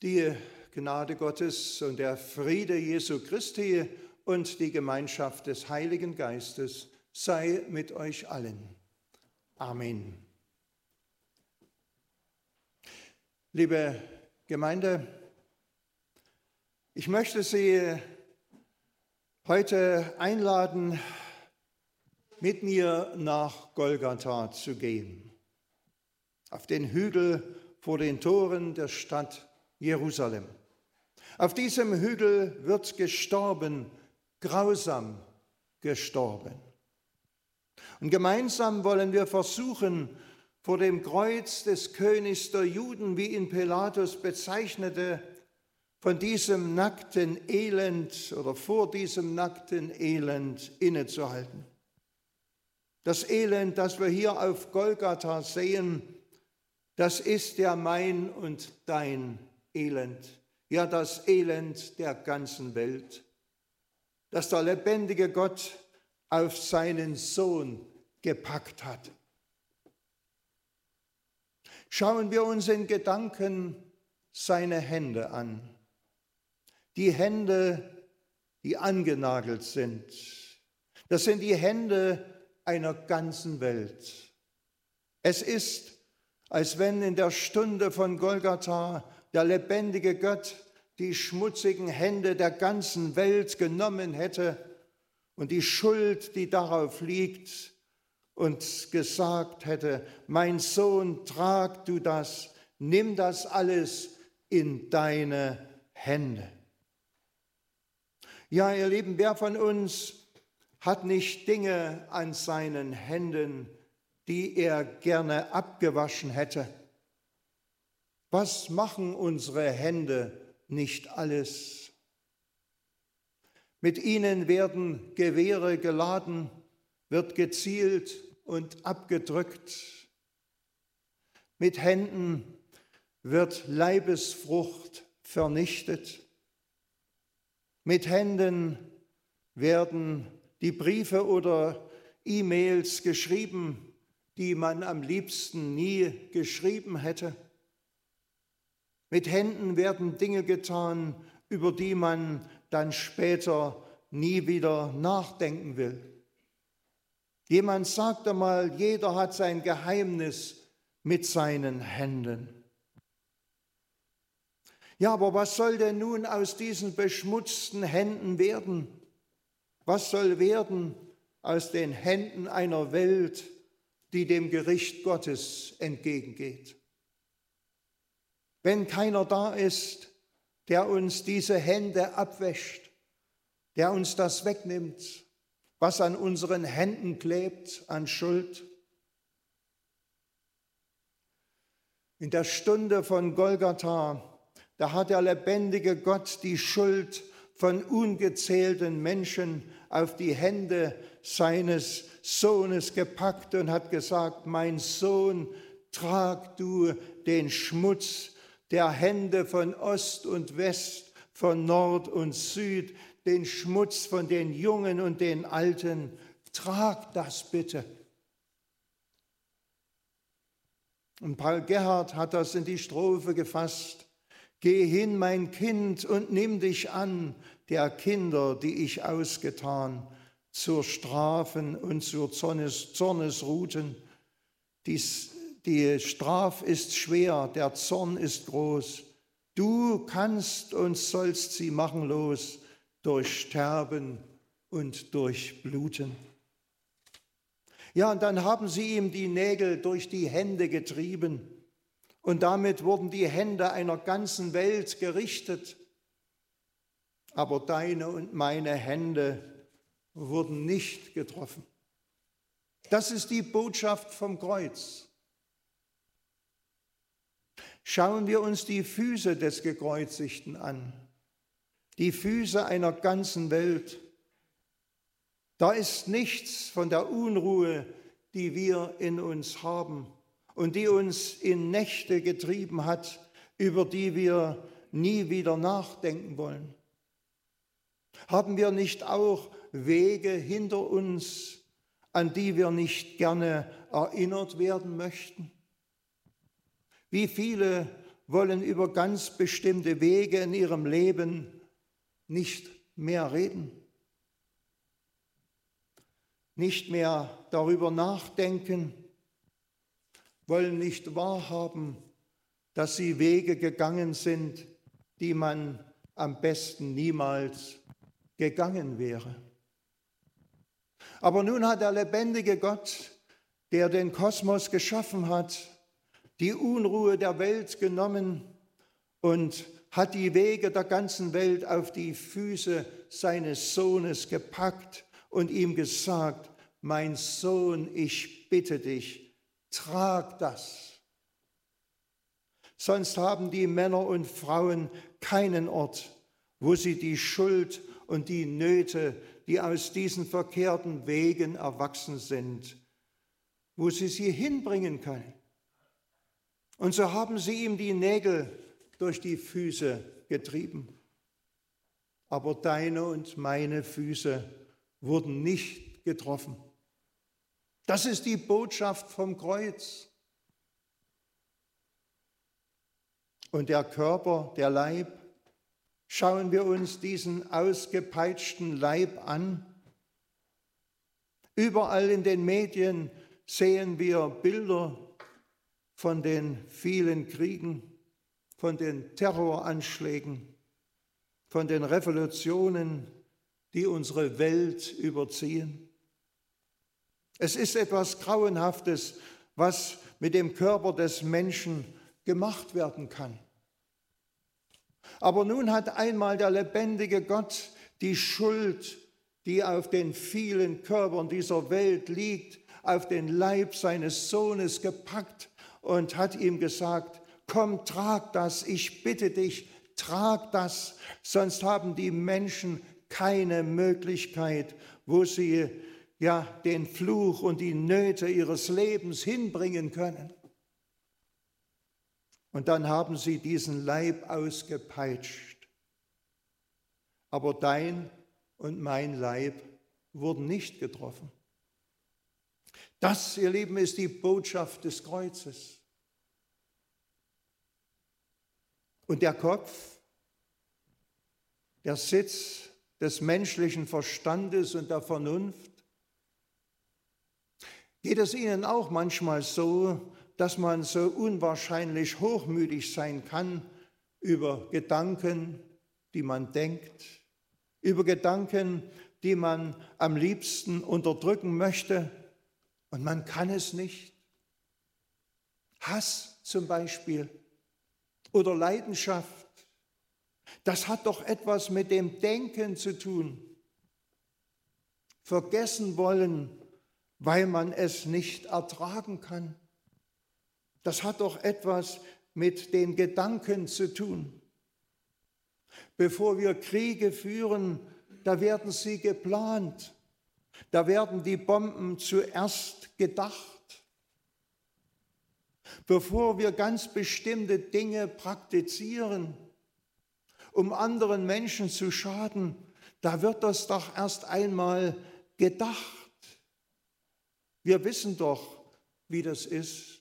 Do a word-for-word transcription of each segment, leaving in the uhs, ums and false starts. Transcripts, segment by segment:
Die Gnade Gottes und der Friede Jesu Christi und die Gemeinschaft des Heiligen Geistes sei mit euch allen. Amen. Liebe Gemeinde, ich möchte Sie heute einladen, mit mir nach Golgatha zu gehen, auf den Hügel vor den Toren der Stadt Jerusalem. Auf diesem Hügel wird gestorben, grausam gestorben. Und gemeinsam wollen wir versuchen, vor dem Kreuz des Königs der Juden, wie ihn Pilatus bezeichnete, von diesem nackten Elend oder vor diesem nackten Elend innezuhalten. Das Elend, das wir hier auf Golgatha sehen, das ist ja mein und dein Elend, ja das Elend der ganzen Welt, das der lebendige Gott auf seinen Sohn gepackt hat. Schauen wir uns in Gedanken seine Hände an, die Hände, die angenagelt sind. Das sind die Hände einer ganzen Welt. Es ist, als wenn in der Stunde von Golgatha der lebendige Gott die schmutzigen Hände der ganzen Welt genommen hätte und die Schuld, die darauf liegt, und gesagt hätte: Mein Sohn, trag du das, nimm das alles in deine Hände. Ja, ihr Lieben, wer von uns hat nicht Dinge an seinen Händen, die er gerne abgewaschen hätte? Was machen unsere Hände nicht alles? Mit ihnen werden Gewehre geladen, wird gezielt und abgedrückt. Mit Händen wird Leibesfrucht vernichtet. Mit Händen werden die Briefe oder E-Mails geschrieben, die man am liebsten nie geschrieben hätte. Mit Händen werden Dinge getan, über die man dann später nie wieder nachdenken will. Jemand sagte mal, jeder hat sein Geheimnis mit seinen Händen. Ja, aber was soll denn nun aus diesen beschmutzten Händen werden? Was soll werden aus den Händen einer Welt, die dem Gericht Gottes entgegengeht? Wenn keiner da ist, der uns diese Hände abwäscht, der uns das wegnimmt, was an unseren Händen klebt, an Schuld. In der Stunde von Golgatha, da hat der lebendige Gott die Schuld von ungezählten Menschen auf die Hände seines Sohnes gepackt und hat gesagt: Mein Sohn, trag du den Schmutz der Hände von Ost und West, von Nord und Süd, den Schmutz von den Jungen und den Alten. Trag das bitte. Und Paul Gerhard hat das in die Strophe gefasst: Geh hin, mein Kind, und nimm dich an der Kinder, die ich ausgetan, zur Strafen und zur Zornes, Zornesruten. Dies, die Straf ist schwer, der Zorn ist groß. Du kannst und sollst sie machen los, durch Sterben und durch Bluten. Ja, und dann haben sie ihm die Nägel durch die Hände getrieben. Und damit wurden die Hände einer ganzen Welt gerichtet. Aber deine und meine Hände wurden nicht getroffen. Das ist die Botschaft vom Kreuz. Schauen wir uns die Füße des Gekreuzigten an. Die Füße einer ganzen Welt. Da ist nichts von der Unruhe, die wir in uns haben und die uns in Nächte getrieben hat, über die wir nie wieder nachdenken wollen. Haben wir nicht auch Wege hinter uns, an die wir nicht gerne erinnert werden möchten? Wie viele wollen über ganz bestimmte Wege in ihrem Leben nicht mehr reden, nicht mehr darüber nachdenken, wollen nicht wahrhaben, dass sie Wege gegangen sind, die man am besten niemals gegangen wäre. Aber nun hat der lebendige Gott, der den Kosmos geschaffen hat, die Unruhe der Welt genommen und hat die Wege der ganzen Welt auf die Füße seines Sohnes gepackt und ihm gesagt: Mein Sohn, ich bitte dich, trag das. Sonst haben die Männer und Frauen keinen Ort, wo sie die Schuld und die Nöte, die aus diesen verkehrten Wegen erwachsen sind, wo sie sie hinbringen können. Und so haben sie ihm die Nägel durch die Füße getrieben. Aber deine und meine Füße wurden nicht getroffen. Das ist die Botschaft vom Kreuz. Und der Körper, der Leib, schauen wir uns diesen ausgepeitschten Leib an. Überall in den Medien sehen wir Bilder von den vielen Kriegen, von den Terroranschlägen, von den Revolutionen, die unsere Welt überziehen. Es ist etwas Grauenhaftes, was mit dem Körper des Menschen gemacht werden kann. Aber nun hat einmal der lebendige Gott die Schuld, die auf den vielen Körpern dieser Welt liegt, auf den Leib seines Sohnes gepackt und hat ihm gesagt: Komm, trag das, ich bitte dich, trag das, sonst haben die Menschen keine Möglichkeit, wo sie ja den Fluch und die Nöte ihres Lebens hinbringen können. Und dann haben sie diesen Leib ausgepeitscht. Aber dein und mein Leib wurden nicht getroffen. Das, ihr Lieben, ist die Botschaft des Kreuzes. Und der Kopf, der Sitz des menschlichen Verstandes und der Vernunft, geht es Ihnen auch manchmal so, dass man so unwahrscheinlich hochmütig sein kann über Gedanken, die man denkt, über Gedanken, die man am liebsten unterdrücken möchte, und man kann es nicht? Hass zum Beispiel oder Leidenschaft, das hat doch etwas mit dem Denken zu tun. Vergessen wollen, weil man es nicht ertragen kann. Das hat doch etwas mit den Gedanken zu tun. Bevor wir Kriege führen, da werden sie geplant. Da werden die Bomben zuerst gedacht. Bevor wir ganz bestimmte Dinge praktizieren, um anderen Menschen zu schaden, da wird das doch erst einmal gedacht. Wir wissen doch, wie das ist.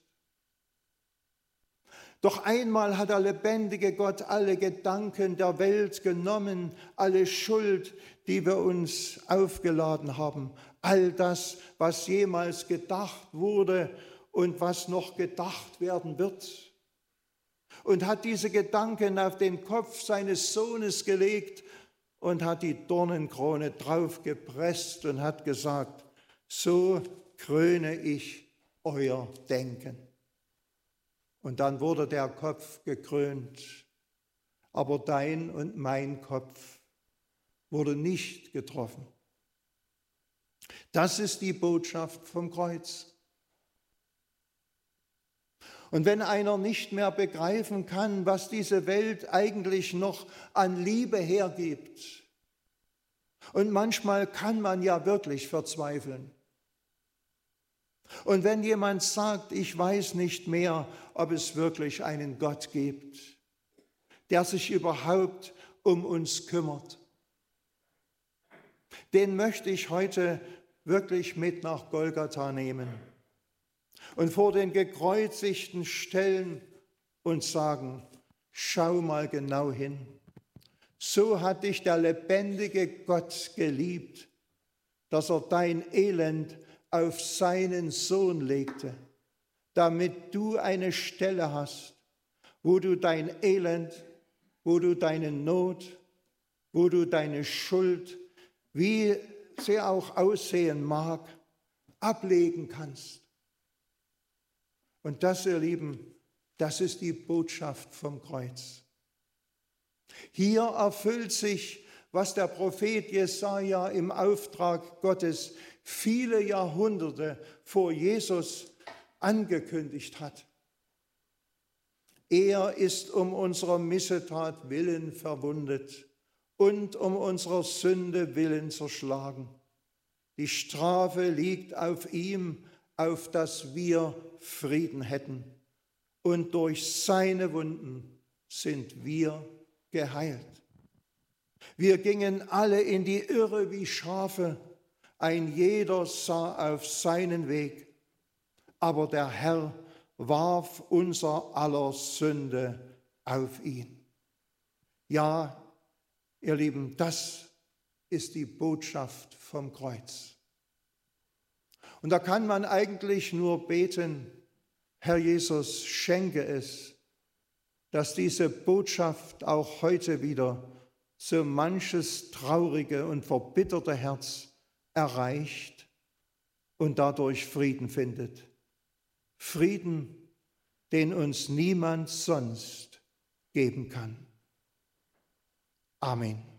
Doch einmal hat der lebendige Gott alle Gedanken der Welt genommen, alle Schuld, die wir uns aufgeladen haben, all das, was jemals gedacht wurde und was noch gedacht werden wird, und hat diese Gedanken auf den Kopf seines Sohnes gelegt und hat die Dornenkrone draufgepresst und hat gesagt: So kröne ich euer Denken. Und dann wurde der Kopf gekrönt, aber dein und mein Kopf wurde nicht getroffen. Das ist die Botschaft vom Kreuz. Und wenn einer nicht mehr begreifen kann, was diese Welt eigentlich noch an Liebe hergibt, und manchmal kann man ja wirklich verzweifeln, und wenn jemand sagt: Ich weiß nicht mehr, ob es wirklich einen Gott gibt, der sich überhaupt um uns kümmert, den möchte ich heute wirklich mit nach Golgatha nehmen und vor den Gekreuzigten stellen und sagen: schau mal genau hin. So hat dich der lebendige Gott geliebt, dass er dein Elend auf seinen Sohn legte, damit du eine Stelle hast, wo du dein Elend, wo du deine Not, wo du deine Schuld, wie sie auch aussehen mag, ablegen kannst. Und das, ihr Lieben, das ist die Botschaft vom Kreuz. Hier erfüllt sich, was der Prophet Jesaja im Auftrag Gottes viele Jahrhunderte vor Jesus angekündigt hat. Er ist um unserer Missetat willen verwundet und um unserer Sünde willen zerschlagen. Die Strafe liegt auf ihm, auf dass wir Frieden hätten. Und durch seine Wunden sind wir geheilt. Wir gingen alle in die Irre wie Schafe, ein jeder sah auf seinen Weg, aber der Herr warf unser aller Sünde auf ihn. Ja, ihr Lieben, das ist die Botschaft vom Kreuz. Und da kann man eigentlich nur beten, Herr Jesus, schenke es, dass diese Botschaft auch heute wieder so manches traurige und verbitterte Herz erreicht und dadurch Frieden findet. Frieden, den uns niemand sonst geben kann. Amen.